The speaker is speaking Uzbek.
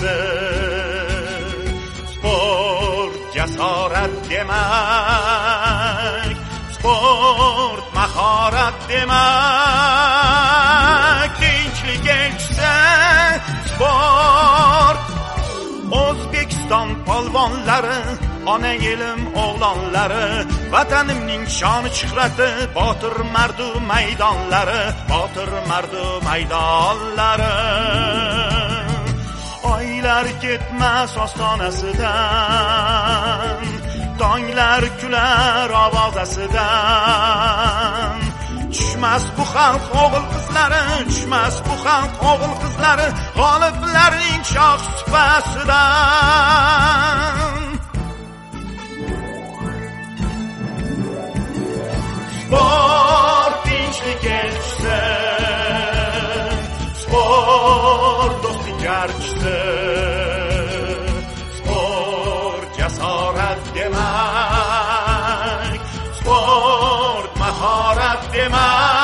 elchisi. Sport jasorat demak, sport mahorat demak, tinchlik elchisi sport. O'zbekiston polvonlari, ona elim o'g'lonlari, vatanimning shoni shuhrati, botir mardu maydonlari, botir mardu maydonlari. Oylar ketmas ostonasidan, tonglar kular ovozasidan. Tushmas bu xalq o'g'il qizlari, tushmas bu xalq o'g'il qizlari, g'oliblarning shoh supasidan. Sport tinchlik elchisi, sport do'stlik archisi, sport jasorat demak, sport mahorat demak.